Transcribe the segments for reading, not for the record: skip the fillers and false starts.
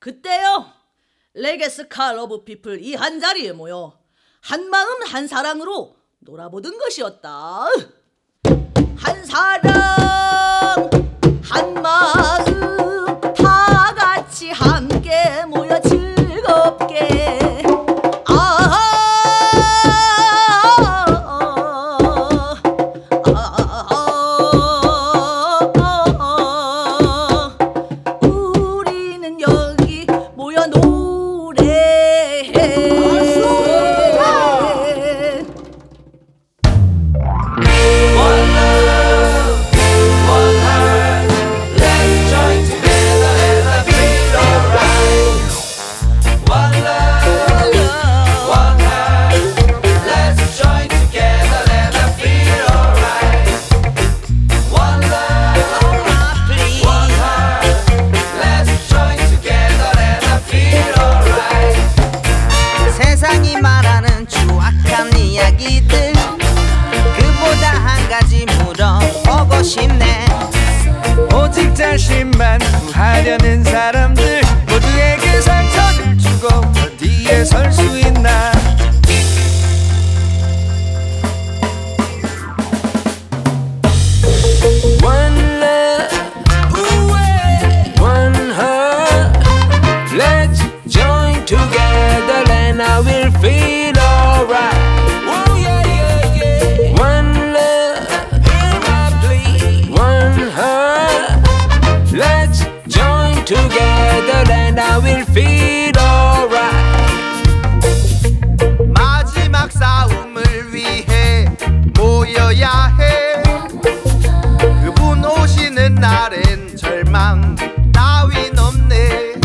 그때요 레게스카 러브 피플 이 한자리에 모여 한마음 한사랑으로 놀아보던 것이었다. 한사랑 한마음 다같이 함께 모여 즐겁게 우리는 여기 모여 노래해. 세상이 말하는 추악한 이야기들 그보다 한 가지 물어보고 싶네. 오직 자신만 구하려는 사람들 모두에게 상처를 주고 어디에 설 수 있나. One love, one heart. Let's join together and I will feel alright. Oh yeah, yeah, yeah. One love, one heart. Let's join together and I will feel alright. 마지막 싸움을 위해 모여야 해. 그분 오시는 날엔 절망 따윈 없네.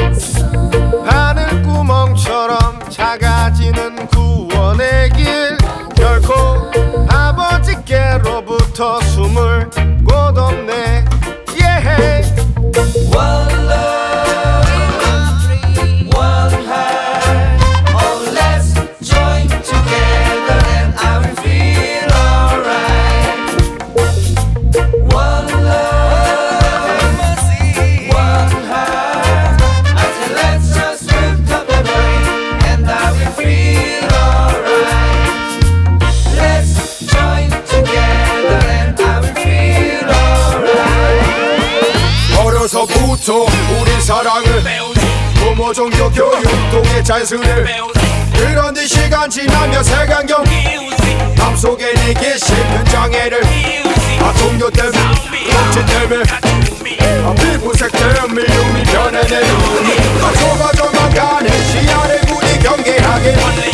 하늘구멍처럼 작아지는 구원의 길 결코 아버지께로부터 숨을 곳 없네. yeah. One love, one heart. Oh, let's join together and I will feel alright. One love, one heart. Until let's just lift up the brain and I will feel alright. Let's join together and I will feel alright. 어려서부터 우리 사랑을 부모 종교 교육 동의 잔수를 그런데 시간 지나며 색안경 맘속에 내게 씹는 장애를 동료 때문에 억지 때문에 피부색 때문에 눈이 변해내 좁아져만 가는 시야를 우리 경계하게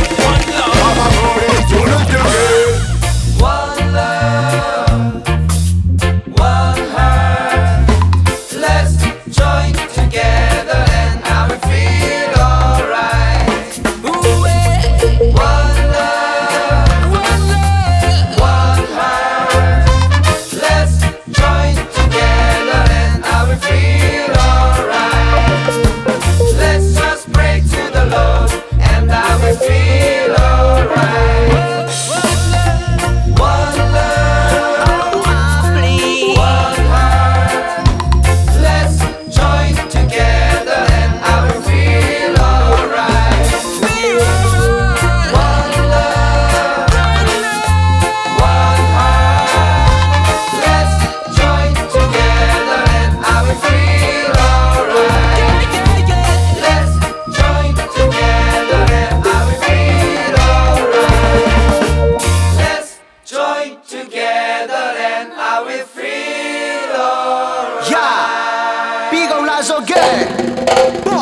가방머리 눈을 뜨게. One love, one heart. Let's join together and I will feel alright. One love, one heart. Let's join together and I will feel alright. Let's just pray to the Lord and I will feel alright. One love, one heart. Let's join together and I will feel alright. One love, one heart. Let's join together and I will feel alright. Let's join together and I will feel alright. Let's join together and I will feel alright. 야, Big Lazo Gang.